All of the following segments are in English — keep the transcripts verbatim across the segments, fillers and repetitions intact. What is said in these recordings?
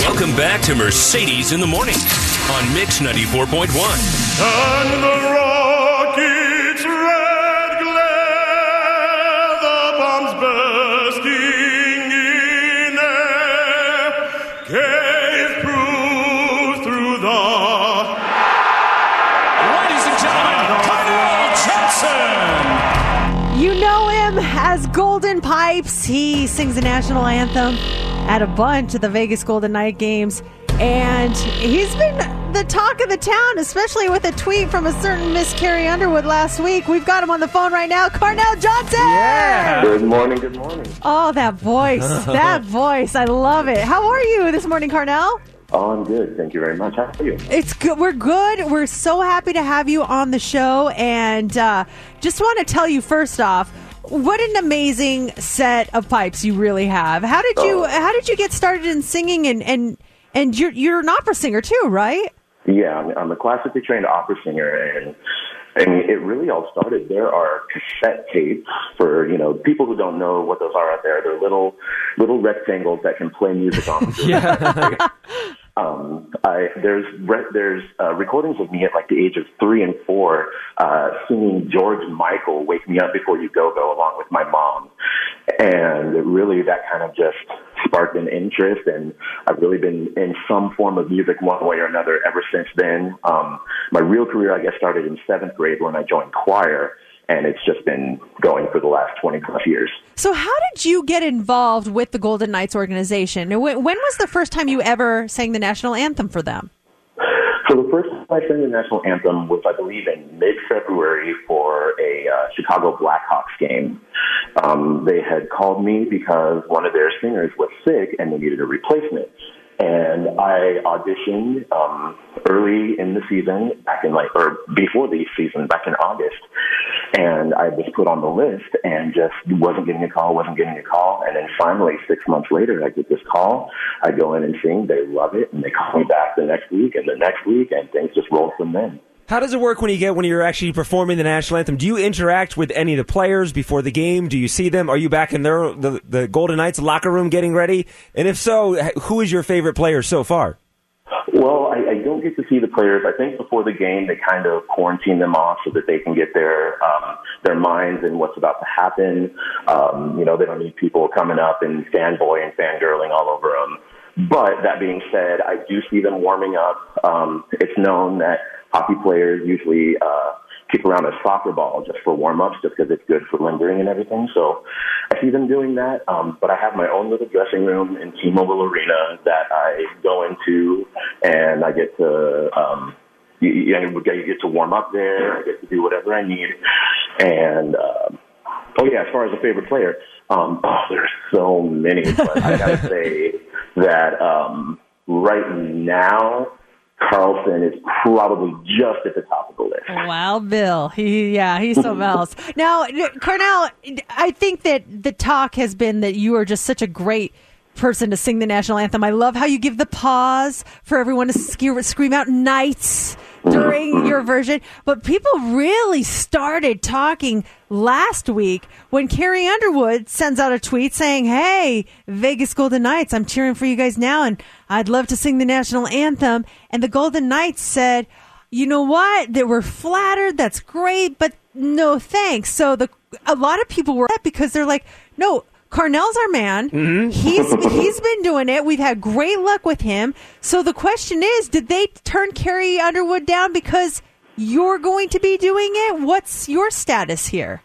Welcome back to Mercedes in the Morning on Mix ninety-four point one. And the rocket's red glare, the bombs bursting in air, gave proof through the... Ladies and gentlemen, Cornell Johnson! You know him as Golden Pipes. He sings the national anthem at a bunch of the Vegas Golden Knight games. And he's been the talk of the town, especially with a tweet from a certain Miss Carrie Underwood last week. We've got him on the phone right now, Cornell Johnson! Yeah. Good morning, good morning. Oh, that voice. That voice. I love it. How are you this morning, Cornell? Oh, I'm good. Thank you very much. How are you? It's good. We're good. We're so happy to have you on the show. And uh, just want to tell you first off, what an amazing set of pipes you really have. How did you Oh. How did you get started in singing? And and, and you're you're an opera singer too, right? Yeah, I'm, I'm a classically trained opera singer, and and it really all started. There are cassette tapes for, you know, people who don't know what those are out there. They're little little rectangles that can play music on. Yeah. Um, I, there's re- there's uh, recordings of me at like the age of three and four uh, singing George Michael, "Wake Me Up Before You Go Go," along with my mom, and really that kind of just sparked an interest, and I've really been in some form of music one way or another ever since then. Um, my real career, I guess, started in seventh grade when I joined choir, and it's just been going for the last twenty plus years. So how did you get involved with the Golden Knights organization? When, when was the first time you ever sang the national anthem for them? So the first time I sang the national anthem was, I believe, in mid-February for a uh, Chicago Blackhawks game. Um, they had called me because one of their singers was sick and they needed a replacement. And I auditioned um, early in the season, back in like, or before the season, back in August. And I was put on the list and just wasn't getting a call, wasn't getting a call. And then finally, six months later, I get this call. I go in and sing. They love it. And they call me back the next week and the next week. And things just roll from then. How does it work when you get when you're actually performing the national anthem? Do you interact with any of the players before the game? Do you see them? Are you back in their the, the Golden Knights locker room getting ready? And if so, who is your favorite player so far? Well, I, I don't get to see the players. I think before the game, they kind of quarantine them off so that they can get their um, their minds in what's about to happen. Um, you know, they don't need people coming up and fanboy and fangirling all over them. But that being said, I do see them warming up. Um, it's known that hockey players usually uh, kick around a soccer ball just for warm-ups, just because it's good for lingering and everything. So I see them doing that. Um, but I have my own little dressing room in T-Mobile Arena that I go into, and I get to um, you, you get to warm up there. I get to do whatever I need. And uh, oh yeah, as far as a favorite player, um, oh, there's so many. But I gotta say that um, right now, Carlson is probably just at the top of the list. Wow, Bill. He, yeah, he's something else. Now, Cornell, I think that the talk has been that you are just such a great person to sing the national anthem. I love how you give the pause for everyone to sk- scream out "Knights" during your version. But people really started talking last week when Carrie Underwood sends out a tweet saying, "Hey, Vegas Golden Knights, I'm cheering for you guys now, and I'd love to sing the national anthem." And the Golden Knights said, "You know what? They were flattered. That's great, but no thanks." So the a lot of people were upset because they're like, "No, Cornell's our man. Mm-hmm. He's he's been doing it. We've had great luck with him." So the question is, did they turn Carrie Underwood down because you're going to be doing it? What's your status here?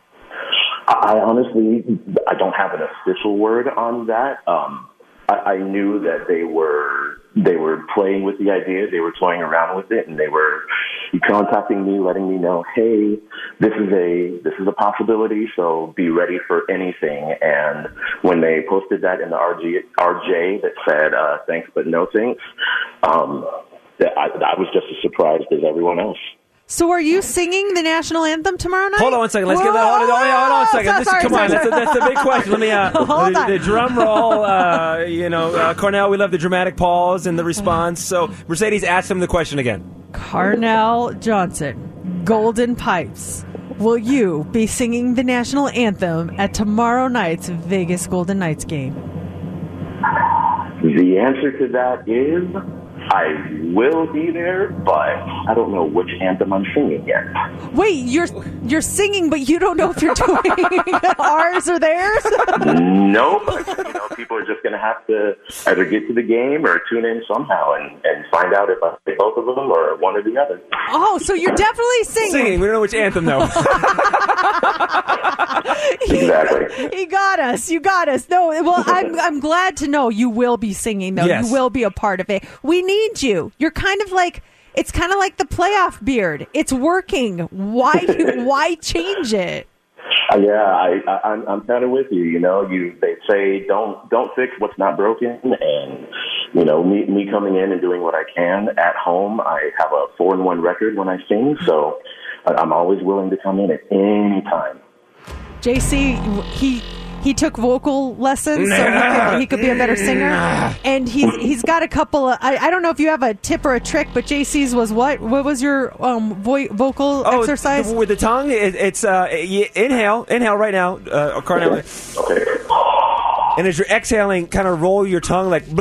I honestly, I don't have an official word on that. Um, I, I knew that they were they were playing with the idea. They were toying around with it, and they were contacting me, letting me know, "Hey, this is a this is a possibility. So be ready for anything." And when they posted that in the R G, R J that said uh, "Thanks but no thanks," um, that I, I was just as surprised as everyone else. So are you singing the national anthem tomorrow night? Hold on one second. Let's get that. Hold on, oh, yeah, hold on a second. This, sorry, come sorry, on, sorry. That's, a, that's the big question. Let me, uh, Hold the, on. the drum roll, uh, you know, uh, Cornell, we love the dramatic pause and the response. So, Mercedes, ask him the question again. Cornell Johnson, Golden Pipes. Will you be singing the national anthem at tomorrow night's Vegas Golden Knights game? The answer to that is I will be there, but I don't know which anthem I'm singing yet. Wait, you're you're singing, but you don't know if you're doing ours or theirs? Nope. You know, people are just going to have to either get to the game or tune in somehow and, and find out if I say both of them or one or the other. Oh, so you're definitely singing. Singing. We don't know which anthem, though. Exactly. He, he got us. You got us. No, well, I'm I'm glad to know you will be singing, though. Yes. You will be a part of it. We need you. You're kind of like, it's kind of like the playoff beard. It's working. Why why change it? Uh, yeah, I, I, I'm, I'm kind of with you. You know, you they say don't don't fix what's not broken, and you know, me me coming in and doing what I can at home. I have a four and one record when I sing, so I'm always willing to come in at any time. J C, he he took vocal lessons so he could, he could be a better singer, and he's he's got a couple of. I, I don't know if you have a tip or a trick, but J C's was what? What was your um vo- vocal oh, exercise? th- with the tongue, it, it's uh, you inhale, inhale right now, uh, Cornell. Okay. And as you're exhaling, kind of roll your tongue like.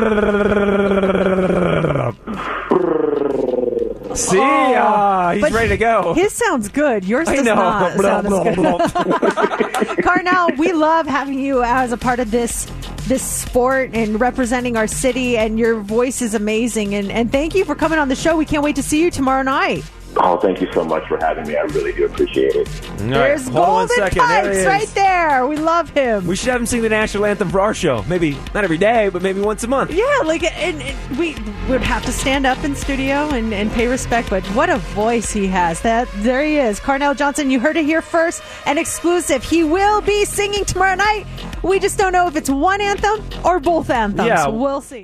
See, Oh, uh, he's but ready to go. His sounds good. Yours I does know. not Blah, sound blah, as blah. good. Carnell, we love having you as a part of this this sport and representing our city, and your voice is amazing. And, and thank you for coming on the show. We can't wait to see you tomorrow night. Oh, thank you so much for having me. I really do appreciate it. All right, There's hold on one Golden second. There he Pipes is. right there. We love him. We should have him sing the national anthem for our show. Maybe not every day, but maybe once a month. Yeah, like, and, and we would have to stand up in studio and, and pay respect, but what a voice he has. That There he is. Carnell Johnson, you heard it here first, an exclusive. He will be singing tomorrow night. We just don't know if it's one anthem or both anthems. Yeah. We'll see.